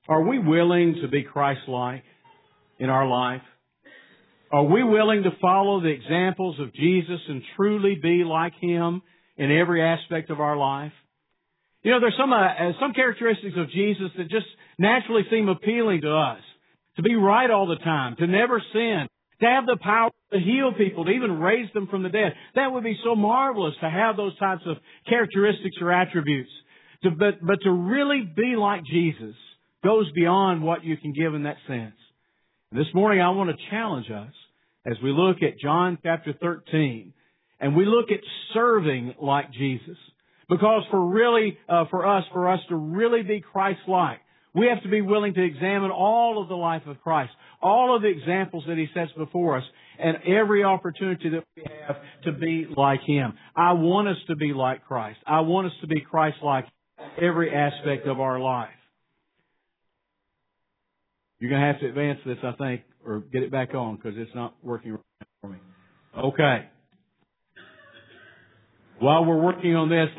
Are we willing to be Christ-like in our life? Are we willing to follow the examples of Jesus and truly be like Him in every aspect of our life? You know, there's some characteristics of Jesus that just naturally seem appealing to us. To be right all the time, to never sin, to have the power to heal people, to even raise them from the dead. That would be so marvelous to have those types of characteristics or attributes. But to really be like Jesus goes beyond what you can give in that sense. This morning I want to challenge us as we look at John chapter 13 and we look at serving like Jesus. Because for us to really be Christ-like, we have to be willing to examine all of the life of Christ, all of the examples that He sets before us, and every opportunity that we have to be like Him. I want us to be like Christ. I want us to be Christ-like in every aspect of our life. You're going to have to advance this, I think, or get it back on because it's not working right now for me. Okay. While we're working on this,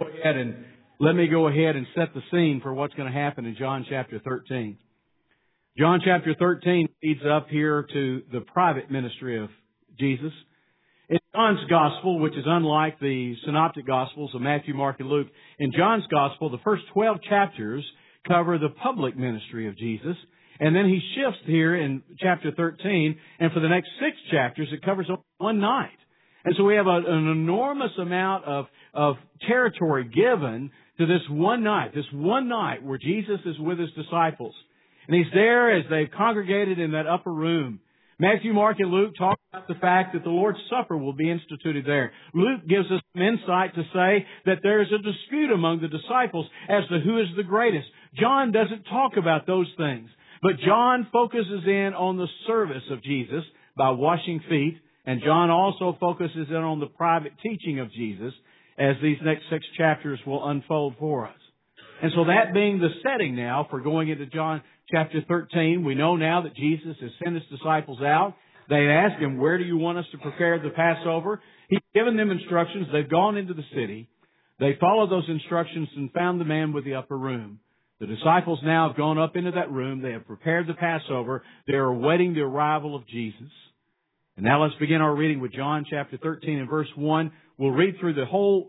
let me go ahead and set the scene for what's going to happen in John chapter 13. John chapter 13 leads up here to the private ministry of Jesus. In John's Gospel, which is unlike the synoptic Gospels of Matthew, Mark, and Luke, in John's Gospel, the first 12 chapters cover the public ministry of Jesus. And then he shifts here in chapter 13, and for the next 6 chapters, it covers one night. And so we have an enormous amount of territory given to this one night where Jesus is with His disciples. And He's there as they've congregated in that upper room. Matthew, Mark, and Luke talk about the fact that the Lord's Supper will be instituted there. Luke gives us some insight to say that there is a dispute among the disciples as to who is the greatest. John doesn't talk about those things. But John focuses in on the service of Jesus by washing feet. And John also focuses in on the private teaching of Jesus as these next 6 chapters will unfold for us. And so that being the setting now for going into John chapter 13, we know now that Jesus has sent His disciples out. They ask Him, where do you want us to prepare the Passover? He's given them instructions. They've gone into the city. They followed those instructions and found the man with the upper room. The disciples now have gone up into that room. They have prepared the Passover. They are awaiting the arrival of Jesus. And now let's begin our reading with John chapter 13 and verse 1. We'll read through the whole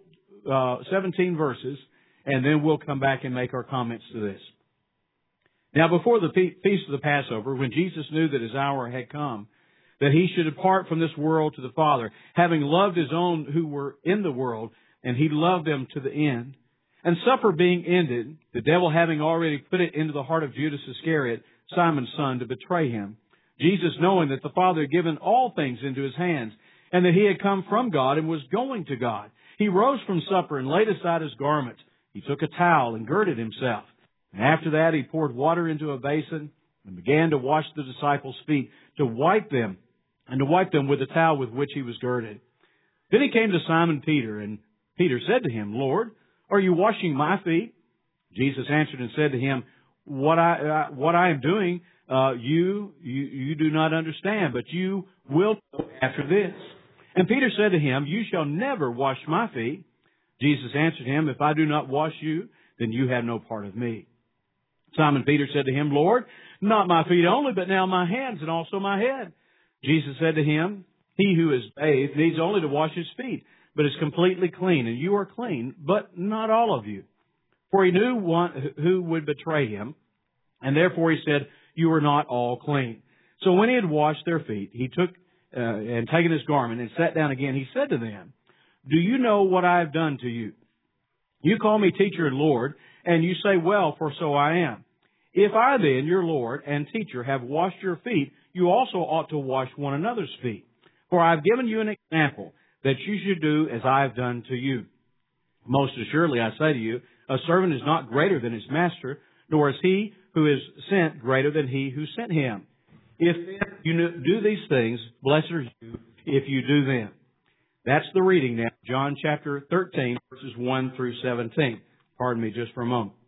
17 verses, and then we'll come back and make our comments to this. Now before the feast of the Passover, when Jesus knew that His hour had come, that He should depart from this world to the Father, having loved His own who were in the world, and He loved them to the end. And supper being ended, the devil having already put it into the heart of Judas Iscariot, Simon's son, to betray Him, Jesus, knowing that the Father had given all things into His hands, and that He had come from God and was going to God, He rose from supper and laid aside His garment. He took a towel and girded Himself. And after that He poured water into a basin and began to wash the disciples' feet, to wipe them with the towel with which He was girded. Then He came to Simon Peter, and Peter said to Him, Lord, are you washing my feet? Jesus answered and said to him, what I am doing, you do not understand, but you will know after this. And Peter said to him, you shall never wash my feet. Jesus answered him, if I do not wash you, then you have no part of me. Simon Peter said to Him, Lord, not my feet only, but now my hands and also my head. Jesus said to him, he who is bathed needs only to wash his feet, but is completely clean, and you are clean, but not all of you. For He knew one who would betray Him, and therefore He said, you are not all clean. So when He had washed their feet, He took and taken His garment and sat down again. He said to them, do you know what I have done to you? You call me teacher and Lord, and you say, well, for so I am. If I then, your Lord and teacher, have washed your feet, you also ought to wash one another's feet. For I have given you an example, that you should do as I have done to you. Most assuredly, I say to you, a servant is not greater than his master, nor is he who is sent greater than he who sent him. If you do these things, blessed are you if you do them. That's the reading now, John chapter 13, verses 1 through 17. Pardon me just for a moment.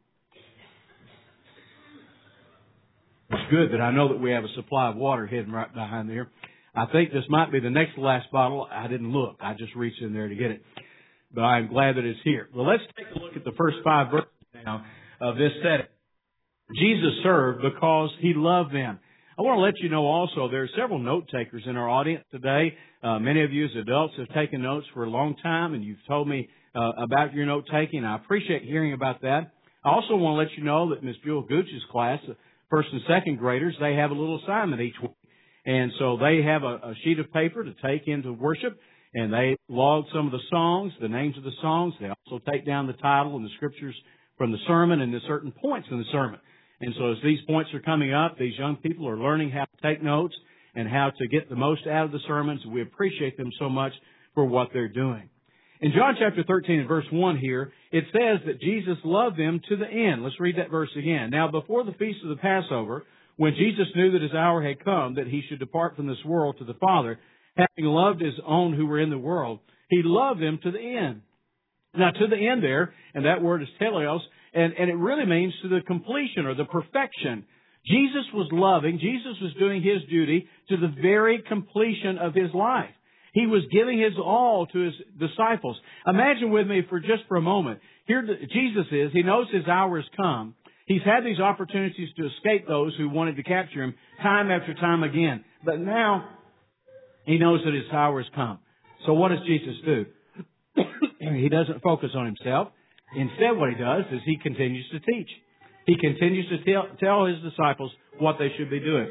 It's good that I know that we have a supply of water hidden right behind there. I think this might be the next to last bottle. I didn't look. I just reached in there to get it. But I'm glad that it's here. Well, let's take a look at the first 5 verses now of this setting. Jesus served because He loved them. I want to let you know also there are several note takers in our audience today. Many of you as adults have taken notes for a long time, and you've told me about your note taking. I appreciate hearing about that. I also want to let you know that Miss Jewel Gooch's class, first and second graders, they have a little assignment each week. And so they have a sheet of paper to take into worship, and they log some of the songs, the names of the songs. They also take down the title and the scriptures from the sermon and the certain points in the sermon. And so as these points are coming up, these young people are learning how to take notes and how to get the most out of the sermons. We appreciate them so much for what they're doing. In John chapter 13 and verse 1 here, it says that Jesus loved them to the end. Let's read that verse again. Now, before the feast of the Passover, when Jesus knew that His hour had come, that He should depart from this world to the Father, having loved His own who were in the world, He loved them to the end. Now, to the end there, and that word is teleos, and it really means to the completion or the perfection. Jesus was loving, Jesus was doing His duty to the very completion of His life. He was giving His all to His disciples. Imagine with me for a moment. Here Jesus is, He knows His hour has come. He's had these opportunities to escape those who wanted to capture Him time after time again. But now, He knows that His hour has come. So what does Jesus do? He doesn't focus on Himself. Instead, what He does is He continues to teach. He continues to tell His disciples what they should be doing.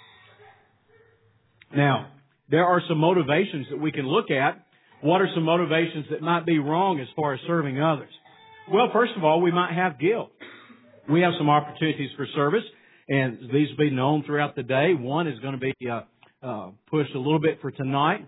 Now, there are some motivations that we can look at. What are some motivations that might be wrong as far as serving others? Well, first of all, we might have guilt. We have some opportunities for service, and these will be known throughout the day. One is going to be pushed a little bit for tonight.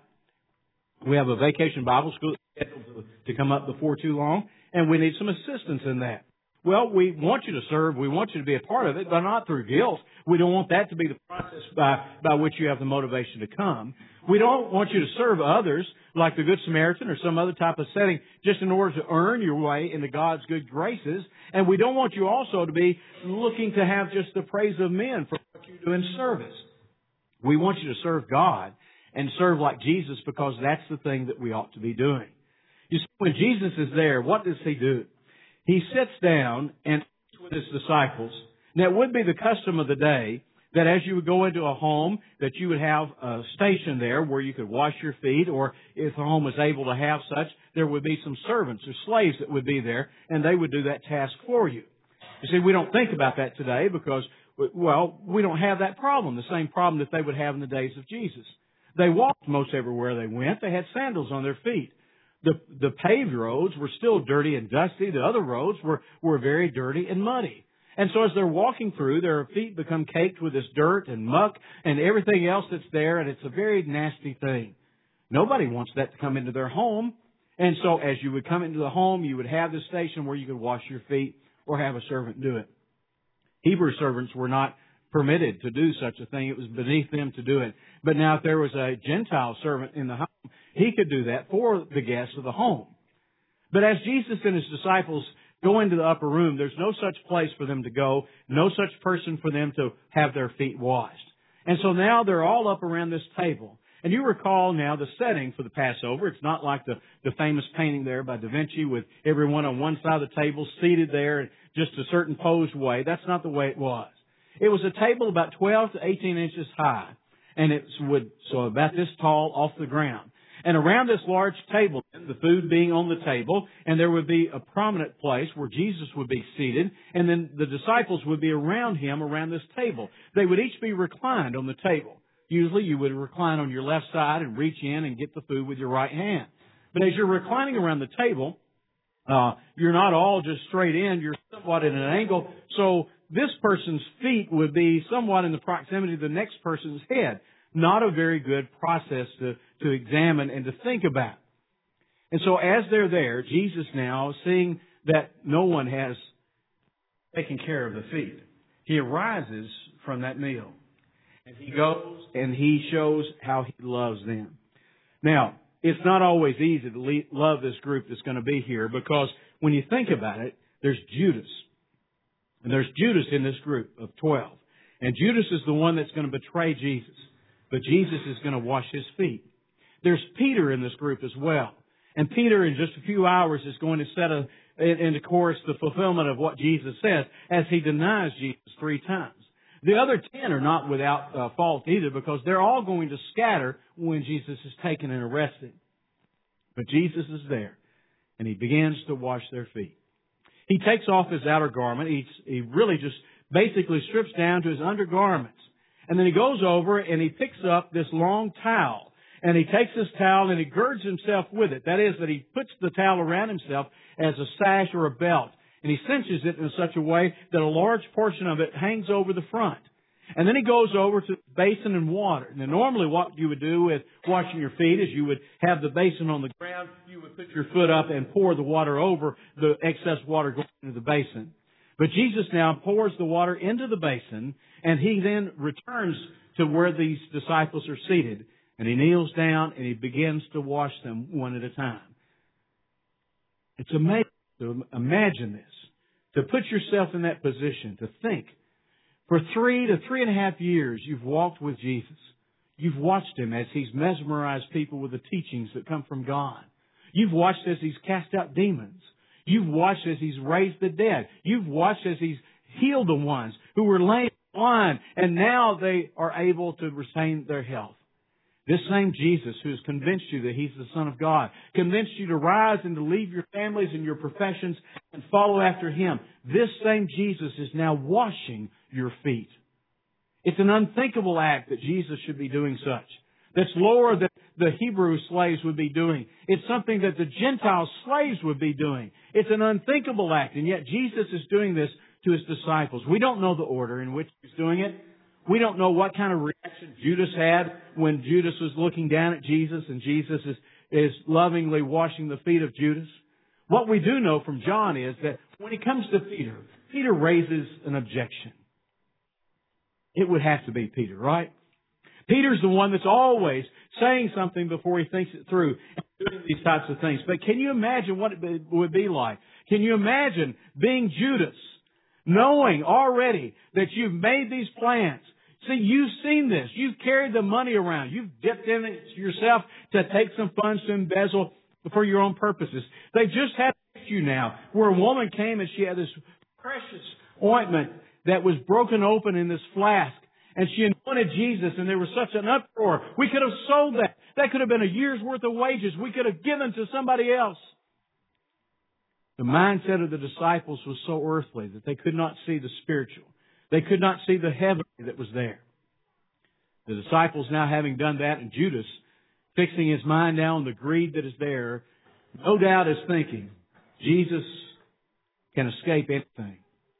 We have a vacation Bible school scheduled to come up before too long, and we need some assistance in that. Well, we want you to serve. We want you to be a part of it, but not through guilt. We don't want that to be the process by which you have the motivation to come. We don't want you to serve others like the Good Samaritan or some other type of setting just in order to earn your way into God's good graces. And we don't want you also to be looking to have just the praise of men for what you do in service. We want you to serve God and serve like Jesus because that's the thing that we ought to be doing. You see, when Jesus is there, what does He do? He sits down and eats with His disciples. Now, it would be the custom of the day that as you would go into a home, that you would have a station there where you could wash your feet, or if the home was able to have such, there would be some servants or slaves that would be there, and they would do that task for you. You see, we don't think about that today because, well, we don't have that problem, the same problem that they would have in the days of Jesus. They walked most everywhere they went. They had sandals on their feet. The paved roads were still dirty and dusty. The other roads were very dirty and muddy. And so as they're walking through, their feet become caked with this dirt and muck and everything else that's there, and it's a very nasty thing. Nobody wants that to come into their home. And so as you would come into the home, you would have this station where you could wash your feet or have a servant do it. Hebrew servants were not permitted to do such a thing. It was beneath them to do it. But now if there was a Gentile servant in the home, he could do that for the guests of the home. But as Jesus and His disciples go into the upper room, there's no such place for them to go, no such person for them to have their feet washed. And so now they're all up around this table. And you recall now the setting for the Passover. It's not like the famous painting there by Da Vinci with everyone on one side of the table seated there in just a certain posed way. That's not the way it was. It was a table about 12 to 18 inches high, and so about this tall off the ground. And around this large table, the food being on the table, and there would be a prominent place where Jesus would be seated, and then the disciples would be around Him around this table. They would each be reclined on the table. Usually you would recline on your left side and reach in and get the food with your right hand. But as you're reclining around the table, you're not all just straight in, you're somewhat at an angle. So this person's feet would be somewhat in the proximity of the next person's head. Not a very good process to examine and to think about. And so as they're there, Jesus now, seeing that no one has taken care of the feet, He arises from that meal. And He goes and He shows how He loves them. Now, it's not always easy to love this group that's going to be here because when you think about it, there's Judas. And there's Judas in this group of 12. And Judas is the one that's going to betray Jesus. But Jesus is going to wash His feet. There's Peter in this group as well. And Peter, in just a few hours, is going to set and of course, the fulfillment of what Jesus says as he denies Jesus 3 times. The other 10 are not without fault either, because they're all going to scatter when Jesus is taken and arrested. But Jesus is there, and he begins to wash their feet. He takes off his outer garment. He really just basically strips down to his undergarments. And then he goes over and he picks up this long towel. And he takes this towel and he girds himself with it. That is, that he puts the towel around himself as a sash or a belt. And he cinches it in such a way that a large portion of it hangs over the front. And then he goes over to the basin and water. Now, normally what you would do with washing your feet is you would have the basin on the ground. You would put your foot up and pour the water over the excess water going into the basin. But Jesus now pours the water into the basin, and he then returns to where these disciples are seated. And he kneels down and he begins to wash them one at a time. It's amazing to imagine this, to put yourself in that position, to think. For 3 to 3.5 years, you've walked with Jesus. You've watched him as he's mesmerized people with the teachings that come from God. You've watched as he's cast out demons. You've watched as he's raised the dead. You've watched as he's healed the ones who were lame blind, and now they are able to retain their health. This same Jesus who has convinced you that he's the Son of God, convinced you to rise and to leave your families and your professions and follow after him. This same Jesus is now washing your feet. It's an unthinkable act that Jesus should be doing such. That's lower than the Hebrew slaves would be doing. It's something that the Gentile slaves would be doing. It's an unthinkable act, and yet Jesus is doing this to his disciples. We don't know the order in which he's doing it. We don't know what kind of reaction Judas had when Judas was looking down at Jesus and Jesus is lovingly washing the feet of Judas. What we do know from John is that when he comes to Peter, Peter raises an objection. It would have to be Peter, right? Peter's the one that's always saying something before he thinks it through and doing these types of things. But can you imagine what it would be like? Can you imagine being Judas, knowing already that you've made these plans? See, you've seen this. You've carried the money around. You've dipped in it yourself to take some funds to embezzle for your own purposes. They just had you now where a woman came and she had this precious ointment that was broken open in this flask. And she anointed Jesus, and there was such an uproar. We could have sold that. That could have been a year's worth of wages. We could have given to somebody else. The mindset of the disciples was so earthly that they could not see the spiritual. They could not see the heavenly that was there. The disciples now having done that, and Judas fixing his mind now on the greed that is there, no doubt is thinking, Jesus can escape anything.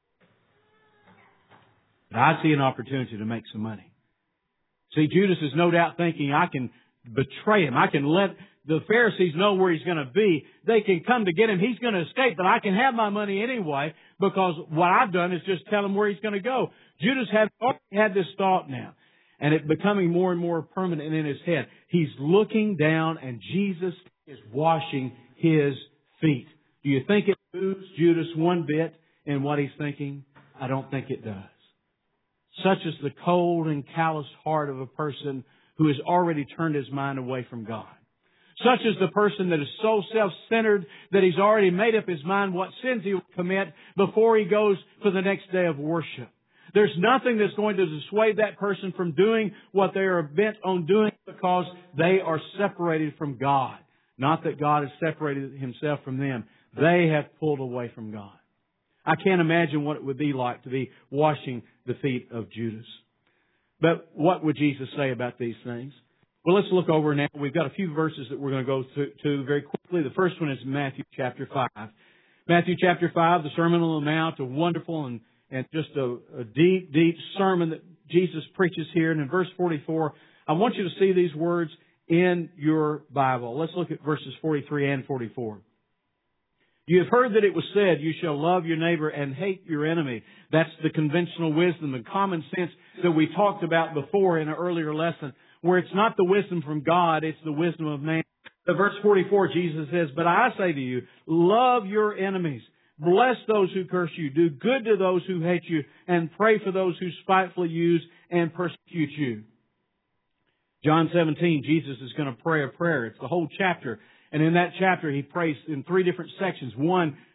But I see an opportunity to make some money. See, Judas is no doubt thinking, I can betray him. I can let the Pharisees know where he's going to be. They can come to get him. He's going to escape, but I can have my money anyway because what I've done is just tell him where he's going to go. Judas had this thought now, and it becoming more and more permanent in his head. He's looking down, and Jesus is washing his feet. Do you think it moves Judas one bit in what he's thinking? I don't think it does. Such is the cold and calloused heart of a person who has already turned his mind away from God. Such is the person that is so self-centered that he's already made up his mind what sins he will commit before he goes for the next day of worship. There's nothing that's going to dissuade that person from doing what they are bent on doing because they are separated from God. Not that God has separated himself from them. They have pulled away from God. I can't imagine what it would be like to be washing the feet of Judas. But what would Jesus say about these things? Well, let's look over now. We've got a few verses that we're going to go to very quickly. The first one is Matthew chapter 5. Matthew chapter 5, the Sermon on the Mount, a wonderful and just a deep, deep sermon that Jesus preaches here. And in verse 44, I want you to see these words in your Bible. Let's look at verses 43 and 44. You have heard that it was said, you shall love your neighbor and hate your enemy. That's the conventional wisdom and common sense that we talked about before in an earlier lesson, where it's not the wisdom from God, it's the wisdom of man. But verse 44, Jesus says, but I say to you, love your enemies. Bless those who curse you. Do good to those who hate you. And pray for those who spitefully use and persecute you. John 17, Jesus is going to pray a prayer. It's the whole chapter. And in that chapter, he prays in 3 different sections. One,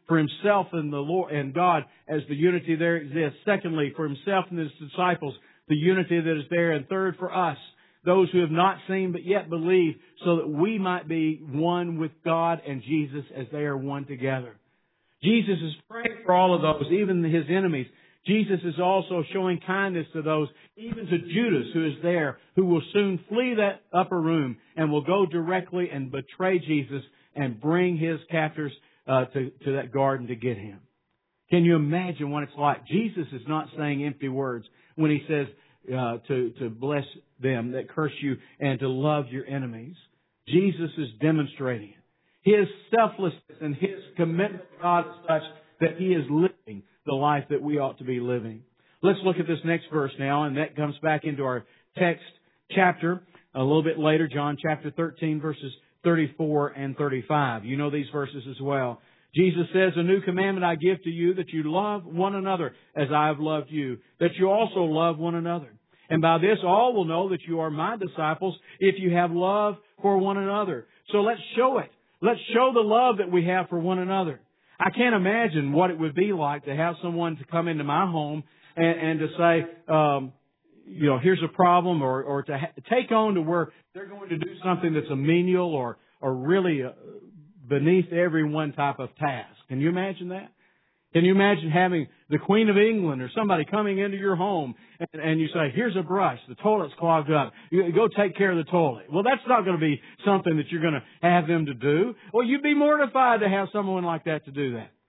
for Himself and the Lord and God as the unity there exists. Secondly, for Himself and His disciples, the unity that is there. And third, for us, those who have not seen but yet believe, so that we might be one with God and Jesus as they are one together. Jesus is praying for all of those, even His enemies. Jesus is also showing kindness to those, even to Judas who is there, who will soon flee that upper room and will go directly and betray Jesus and bring his captors to that garden to get Him. Can you imagine what it's like? Jesus is not saying empty words when He says to bless them that curse you and to love your enemies. Jesus is demonstrating it. His selflessness and His commitment to God is such that He is living the life that we ought to be living. Let's look at this next verse now, and that comes back into our text chapter a little bit later, John chapter 13, verses 34 and 35. You know these verses as well. Jesus says, "A new commandment I give to you, that you love one another as I have loved you, that you also love one another. And by this all will know that you are my disciples, if you have love for one another." So let's show it. Let's show the love that we have for one another. I can't imagine what it would be like to have someone to come into my home and to say, here's a problem, or to take on to where they're going to do something that's a menial or really beneath everyone type of task. Can you imagine that? Can you imagine having the Queen of England or somebody coming into your home and you say, "Here's a brush, the toilet's clogged up. You go take care of the toilet." Well, that's not going to be something that you're going to have them to do. Well, you'd be mortified to have someone like that to do that.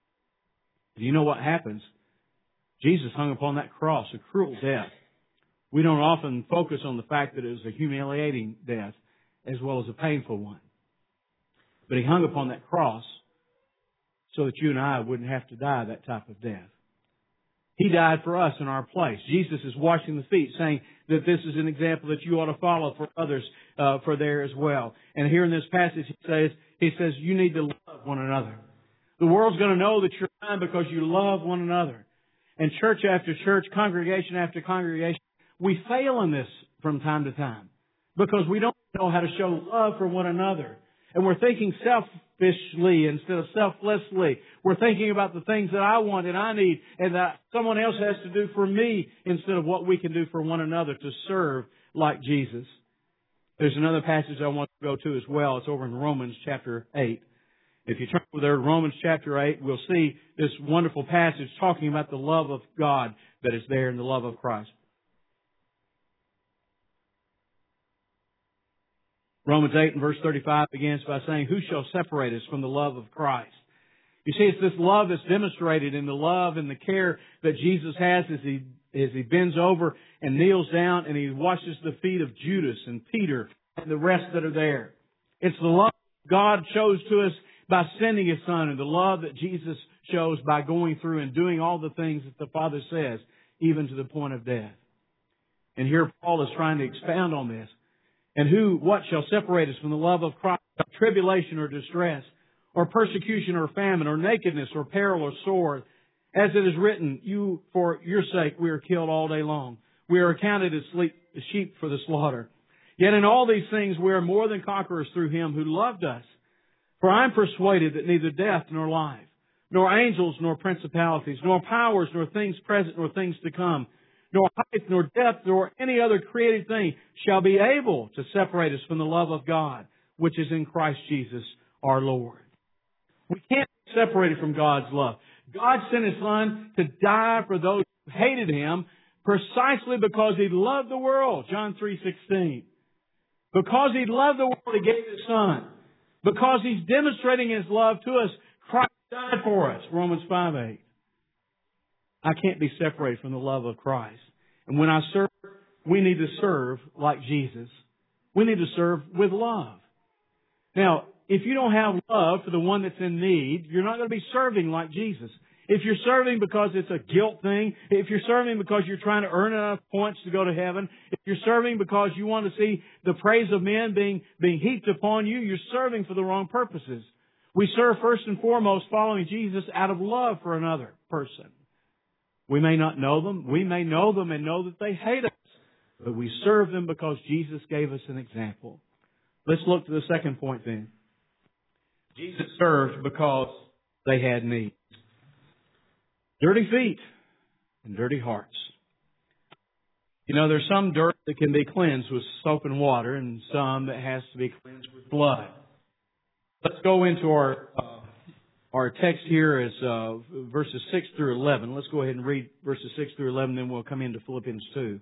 Do you know what happens? Jesus hung upon that cross, a cruel death. We don't often focus on the fact that it was a humiliating death as well as a painful one. But He hung upon that cross so that you and I wouldn't have to die that type of death. He died for us in our place. Jesus is washing the feet, saying that this is an example that you ought to follow for others for there as well. And here in this passage, He says, you need to love one another. The world's going to know that you're mine because you love one another. And church after church, congregation after congregation, we fail in this from time to time because we don't know how to show love for one another. And we're thinking selfishly instead of selflessly. We're thinking about the things that I want and I need and that someone else has to do for me instead of what we can do for one another to serve like Jesus. There's another passage I want to go to as well. It's over in Romans chapter 8. If you turn over there to Romans chapter 8, we'll see this wonderful passage talking about the love of God that is there in the love of Christ. Romans 8 and verse 35 begins by saying, "Who shall separate us from the love of Christ?" You see, it's this love that's demonstrated in the love and the care that Jesus has as He bends over and kneels down and He washes the feet of Judas and Peter and the rest that are there. It's the love God shows to us by sending His Son, and the love that Jesus shows by going through and doing all the things that the Father says, even to the point of death. And here Paul is trying to expound on this. "And what shall separate us from the love of Christ? Tribulation or distress, or persecution or famine, or nakedness or peril or sword. As it is written, for your sake we are killed all day long. We are accounted as sheep for the slaughter. Yet in all these things we are more than conquerors through Him who loved us. For I am persuaded that neither death nor life, nor angels nor principalities, nor powers, nor things present, nor things to come, nor height, nor depth, nor any other created thing shall be able to separate us from the love of God, which is in Christ Jesus our Lord." We can't be separated from God's love. God sent His Son to die for those who hated Him precisely because He loved the world. John 3:16. Because He loved the world, He gave His Son. Because He's demonstrating His love to us, Christ died for us. Romans 5:8. I can't be separated from the love of Christ. And when I serve, we need to serve like Jesus. We need to serve with love. Now, if you don't have love for the one that's in need, you're not going to be serving like Jesus. If you're serving because it's a guilt thing, if you're serving because you're trying to earn enough points to go to heaven, if you're serving because you want to see the praise of men being heaped upon you, you're serving for the wrong purposes. We serve first and foremost following Jesus out of love for another person. We may not know them. We may know them and know that they hate us. But we serve them because Jesus gave us an example. Let's look to the second point then. Jesus served because they had need. Dirty feet and dirty hearts. You know, there's some dirt that can be cleansed with soap and water, and some that has to be cleansed with blood. Let's go into our text here is verses 6 through 11. Let's go ahead and read verses 6 through 11, then we'll come into Philippians 2.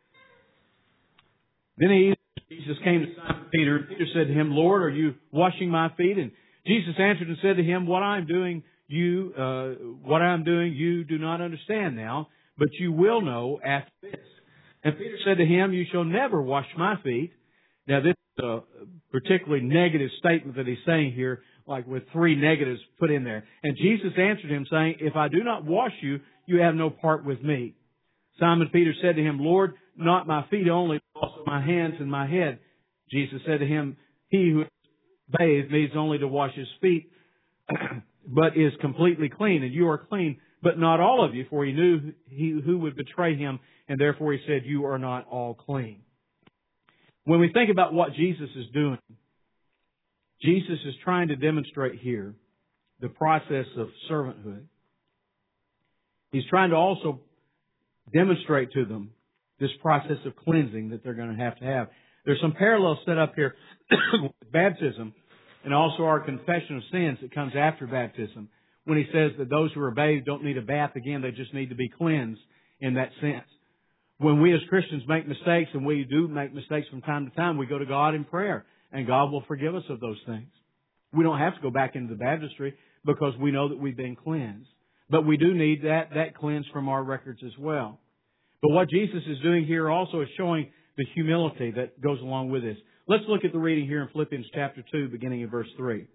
Then Jesus came to Simon Peter, and Peter said to him, Lord, are you washing my feet? And Jesus answered and said to him, what I am doing you do not understand now, but you will know after this. And Peter said to him, you shall never wash my feet. Now this is a particularly negative statement that he's saying here, like with three negatives put in there. And Jesus answered him saying, if I do not wash you, you have no part with me. Simon Peter said to him, Lord, not my feet only, but also my hands and my head. Jesus said to him, he who bathed needs only to wash his feet, but is completely clean, and you are clean, but not all of you, for he knew who would betray him, and therefore he said, you are not all clean. When we think about what Jesus is doing, Jesus is trying to demonstrate here the process of servanthood. He's trying to also demonstrate to them this process of cleansing that they're going to have. There's some parallels set up here with baptism and also our confession of sins that comes after baptism, when he says that those who are bathed don't need a bath again, they just need to be cleansed in that sense. When we as Christians make mistakes, and we do make mistakes from time to time, we go to God in prayer, and God will forgive us of those things. We don't have to go back into the baptistry because we know that we've been cleansed. But we do need that cleanse from our records as well. But what Jesus is doing here also is showing the humility that goes along with this. Let's look at the reading here in Philippians chapter 2, beginning in verse 3.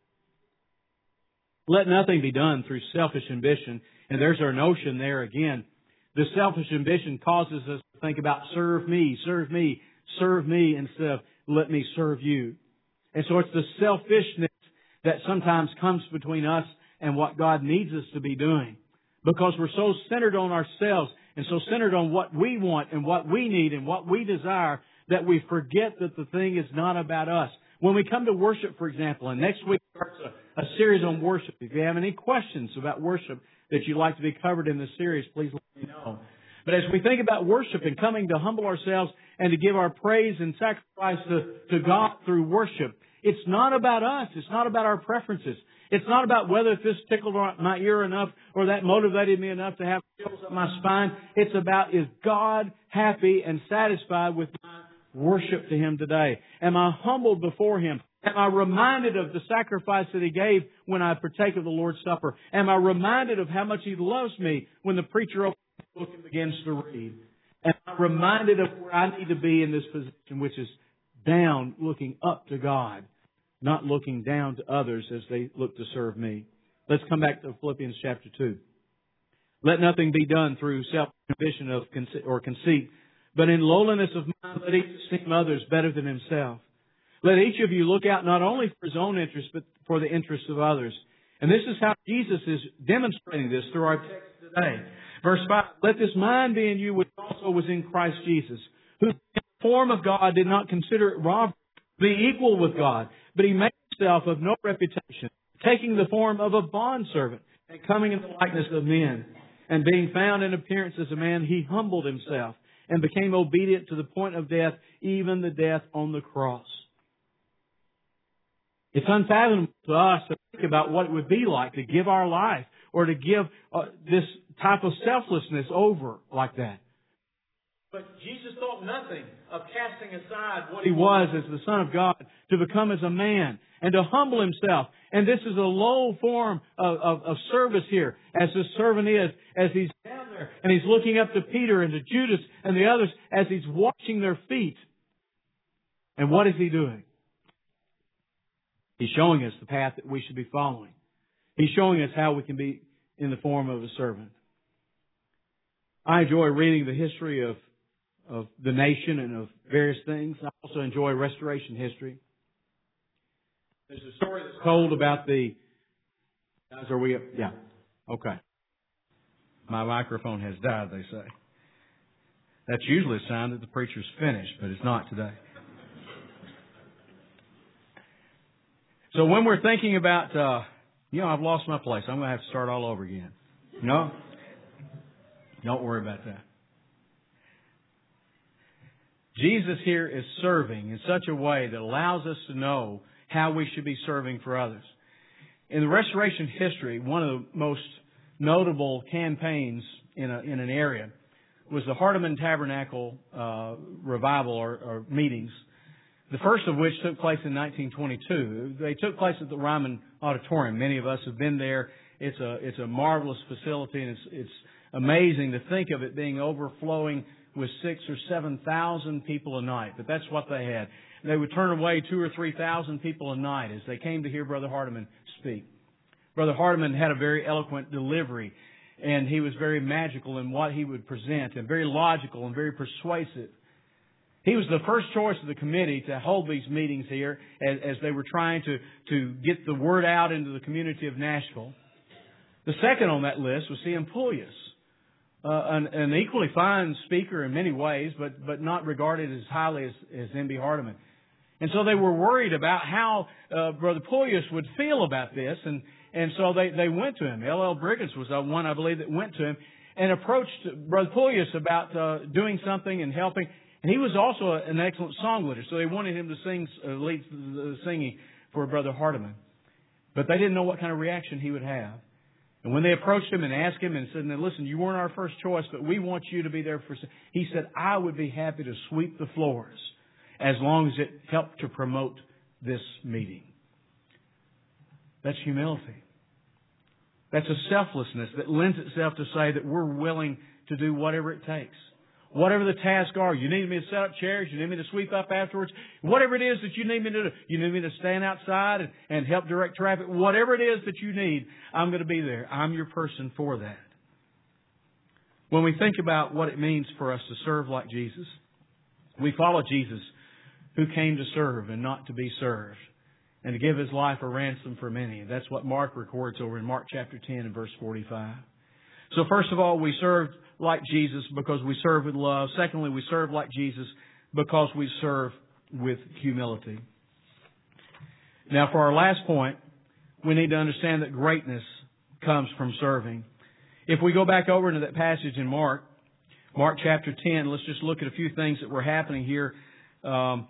Let nothing be done through selfish ambition. And there's our notion there again. The selfish ambition causes us to think about serve me, instead of let me serve you. And so it's the selfishness that sometimes comes between us and what God needs us to be doing. Because we're so centered on ourselves and so centered on what we want and what we need and what we desire that we forget that the thing is not about us. When we come to worship, for example, and next week starts a series on worship. If you have any questions about worship that you'd like to be covered in this series, please let me know. But as we think about worship and coming to humble ourselves and to give our praise and sacrifice to God through worship, it's not about us. It's not about our preferences. It's not about whether this tickled my ear enough or that motivated me enough to have chills up my spine. It's about, is God happy and satisfied with my worship to Him today? Am I humbled before Him? Am I reminded of the sacrifice that He gave when I partake of the Lord's Supper? Am I reminded of how much He loves me when the preacher opens the book and begins to read? Am I reminded of where I need to be in this position, which is down, looking up to God, not looking down to others as they look to serve me? Let's come back to Philippians chapter 2. Let nothing be done through self-ambition or conceit, but in lowliness of mind let each esteem others better than himself. Let each of you look out not only for his own interest, but for the interests of others. And this is how Jesus is demonstrating this through our text today. Verse 5, let this mind be in you which also was in Christ Jesus, who in the form of God did not consider it robbery to be equal with God, but He made Himself of no reputation, taking the form of a bondservant and coming in the likeness of men. And being found in appearance as a man, He humbled Himself and became obedient to the point of death, even the death on the cross. It's unfathomable to us to think about what it would be like to give our life or to give this type of selflessness over like that. But Jesus thought nothing of casting aside what He was as the Son of God to become as a man and to humble Himself. And this is a low form of service here, as this servant is, as He's down there and He's looking up to Peter and to Judas and the others as He's washing their feet. And what is He doing? He's showing us the path that we should be following. He's showing us how we can be in the form of a servant. I enjoy reading the history of the nation and of various things. I also enjoy restoration history. There's a story that's told about the... Guys, are we up? Yeah. Okay. My microphone has died, they say. That's usually a sign that the preacher's finished, but it's not today. So when we're thinking about I've lost my place. I'm going to have to start all over again. No, don't worry about that. Jesus here is serving in such a way that allows us to know how we should be serving for others. In the Restoration history, one of the most notable campaigns in an area was the Hardeman Tabernacle revival or meetings, the first of which took place in 1922. They took place at the Ryman Auditorium. Many of us have been there. It's a marvelous facility, and it's amazing to think of it being overflowing with 6,000 or 7,000 people a night. But that's what they had. They would turn away 2,000 or 3,000 people a night as they came to hear Brother Hardeman speak. Brother Hardeman had a very eloquent delivery, and he was very magical in what he would present, and very logical and very persuasive. He was the first choice of the committee to hold these meetings here as they were trying to get the word out into the community of Nashville. The second on that list was C.M. Pullius, an equally fine speaker in many ways, but not regarded as highly as M.B. Hardeman. And so they were worried about how Brother Pullius would feel about this, and so they went to him. L.L. Briggins was the one, I believe, that went to him and approached Brother Pullius about doing something and helping. And he was also an excellent song leader, so they wanted him to lead the singing for Brother Hardeman. But they didn't know what kind of reaction he would have. And when they approached him and asked him and said, "Now listen, you weren't our first choice, but we want you to be there for," he said, "I would be happy to sweep the floors as long as it helped to promote this meeting." That's humility. That's a selflessness that lends itself to say that we're willing to do whatever it takes. Whatever the tasks are, you need me to set up chairs, you need me to sweep up afterwards, whatever it is that you need me to do, you need me to stand outside and help direct traffic, whatever it is that you need, I'm going to be there. I'm your person for that. When we think about what it means for us to serve like Jesus, we follow Jesus who came to serve and not to be served, and to give His life a ransom for many. That's what Mark records over in Mark chapter 10 and verse 45. So first of all, we serve like Jesus because we serve with love. Secondly, we serve like Jesus because we serve with humility. Now, for our last point, we need to understand that greatness comes from serving. If we go back over into that passage in Mark chapter 10, let's just look at a few things that were happening here to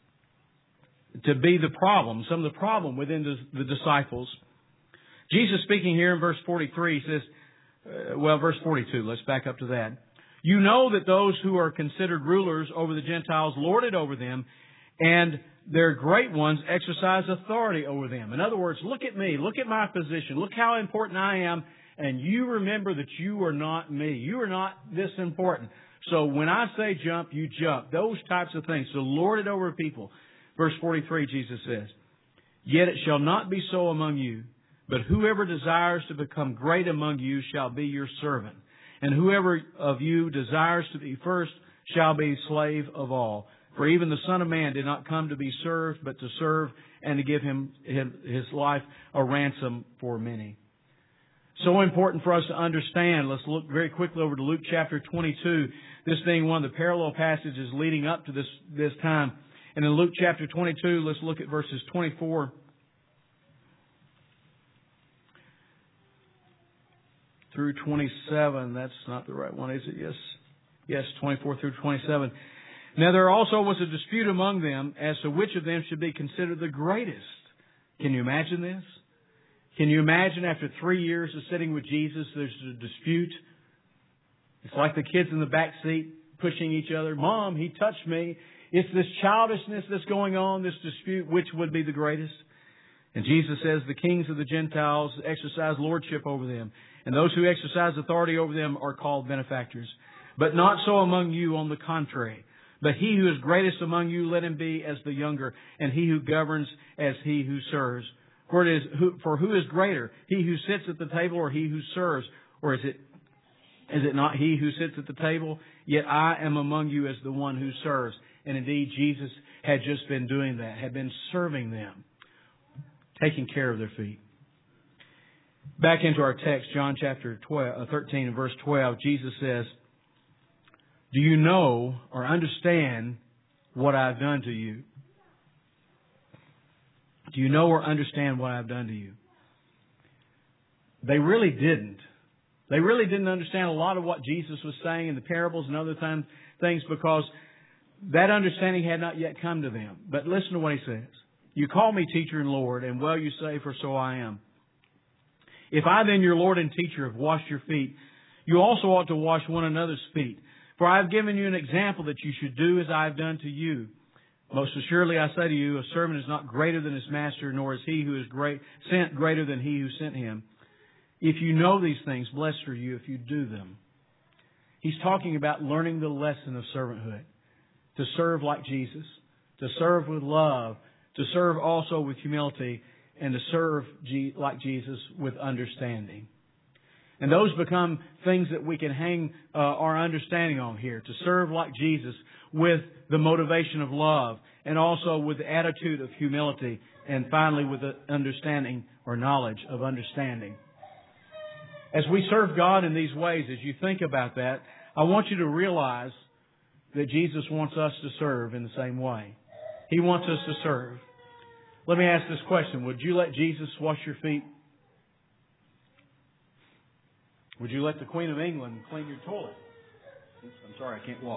be the problem, some of the problem within the disciples. Jesus speaking here in verse 43 says, verse 42, let's back up to that. "You know that those who are considered rulers over the Gentiles lord it over them, and their great ones exercise authority over them." In other words, look at me, look at my position, look how important I am, and you remember that you are not me. You are not this important. So when I say jump, you jump. Those types of things. So lord it over people. Verse 43, Jesus says, "Yet it shall not be so among you. But whoever desires to become great among you shall be your servant. And whoever of you desires to be first shall be slave of all. For even the Son of Man did not come to be served, but to serve and to give His life a ransom for many." So important for us to understand. Let's look very quickly over to Luke chapter 22. This being one of the parallel passages leading up to this time. And in Luke chapter 22, let's look at verses 24 through 27. That's not the right one, is it? Yes, 24 through 27. "Now there also was a dispute among them as to which of them should be considered the greatest." Can you imagine this? Can you imagine after 3 years of sitting with Jesus, there's a dispute? It's like the kids in the back seat pushing each other. "Mom, he touched me." It's this childishness that's going on, this dispute, which would be the greatest? And Jesus says the kings of the Gentiles exercise lordship over them, and those who exercise authority over them are called benefactors. "But not so among you, on the contrary. But he who is greatest among you, let him be as the younger, and he who governs as he who serves. For who is greater, he who sits at the table or he who serves? Or is it not he who sits at the table? Yet I am among you as the one who serves." And indeed, Jesus had just been doing that, had been serving them, taking care of their feet. Back into our text, John chapter 13 and verse 12, Jesus says, "Do you know or understand what I've done to you?" Do you know or understand what I've done to you? They really didn't. They really didn't understand a lot of what Jesus was saying in the parables and other things because that understanding had not yet come to them. But listen to what He says. You call me teacher and Lord, and well you say, for so I am. If I then, your Lord and teacher, have washed your feet, you also ought to wash one another's feet. For I have given you an example that you should do as I have done to you. Most assuredly I say to you, a servant is not greater than his master, nor is he who is sent greater than he who sent him. If you know these things, blessed are you if you do them. He's talking about learning the lesson of servanthood. To serve like Jesus, to serve with love, to serve also with humility, and to serve like Jesus with understanding. And those become things that we can hang our understanding on here. To serve like Jesus with the motivation of love, and also with the attitude of humility, and finally with the understanding or knowledge of understanding. As we serve God in these ways, as you think about that, I want you to realize that Jesus wants us to serve in the same way. He wants us to serve. Let me ask this question. Would you let Jesus wash your feet? Would you let the Queen of England clean your toilet? Oops, I'm sorry, I can't walk.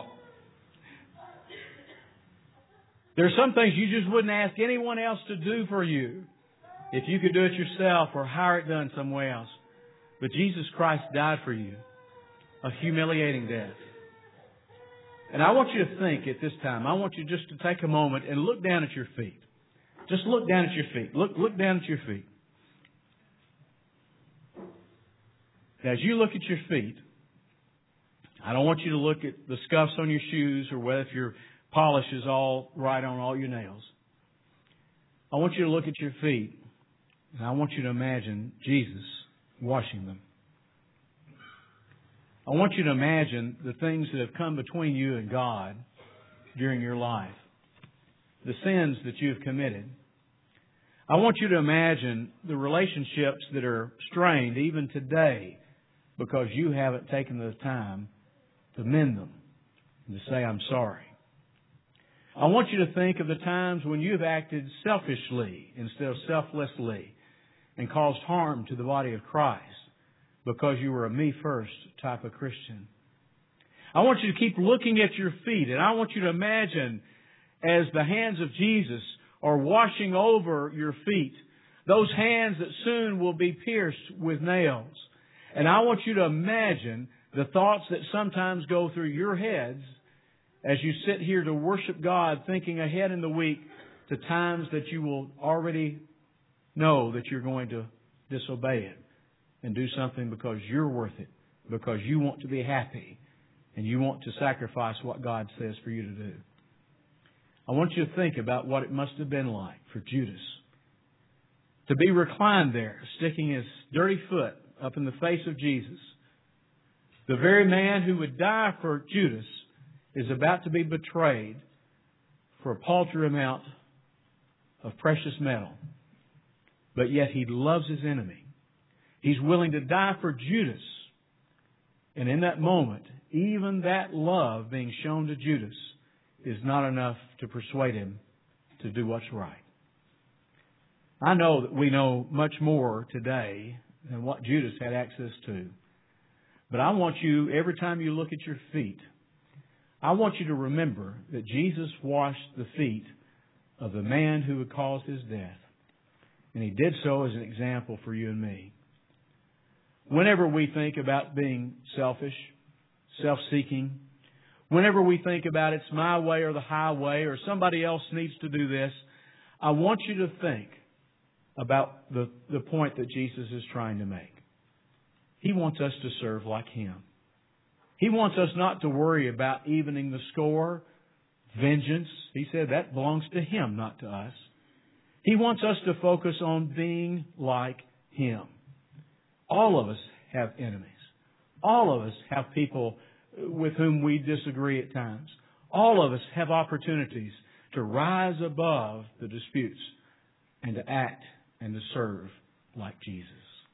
There are some things you just wouldn't ask anyone else to do for you if you could do it yourself or hire it done somewhere else. But Jesus Christ died for you, a humiliating death. And I want you to think at this time, I want you just to take a moment and look down at your feet. Just look down at your feet. Look down at your feet. As you look at your feet, I don't want you to look at the scuffs on your shoes or whether if your polish is all right on all your nails. I want you to look at your feet, and I want you to imagine Jesus washing them. I want you to imagine the things that have come between you and God during your life, the sins that you have committed. I want you to imagine the relationships that are strained even today because you haven't taken the time to mend them and to say, I'm sorry. I want you to think of the times when you've acted selfishly instead of selflessly and caused harm to the body of Christ because you were a me-first type of Christian. I want you to keep looking at your feet, and I want you to imagine as the hands of Jesus are washing over your feet, those hands that soon will be pierced with nails. And I want you to imagine the thoughts that sometimes go through your heads as you sit here to worship God, thinking ahead in the week to times that you will already know that you're going to disobey it and do something because you're worth it, because you want to be happy and you want to sacrifice what God says for you to do. I want you to think about what it must have been like for Judas to be reclined there, sticking his dirty foot up in the face of Jesus. The very man who would die for Judas is about to be betrayed for a paltry amount of precious metal. But yet he loves his enemy. He's willing to die for Judas. And in that moment, even that love being shown to Judas is not enough to persuade him to do what's right. I know that we know much more today than what Judas had access to. But I want you, every time you look at your feet, I want you to remember that Jesus washed the feet of the man who would cause his death. And He did so as an example for you and me. Whenever we think about being selfish, self-seeking, whenever we think about it's my way or the highway or somebody else needs to do this, I want you to think about the point that Jesus is trying to make. He wants us to serve like Him. He wants us not to worry about evening the score, vengeance. He said that belongs to Him, not to us. He wants us to focus on being like Him. All of us have enemies. All of us have people with whom we disagree at times. All of us have opportunities to rise above the disputes and to act and to serve like Jesus.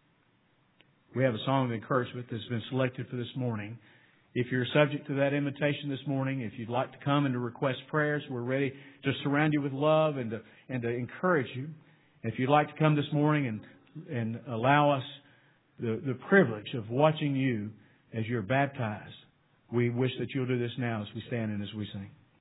We have a song of encouragement that's been selected for this morning. If you're subject to that invitation this morning, if you'd like to come and to request prayers, we're ready to surround you with love and to encourage you. If you'd like to come this morning and allow us the privilege of watching you as you're baptized. We wish that you'll do this now as we stand and as we sing.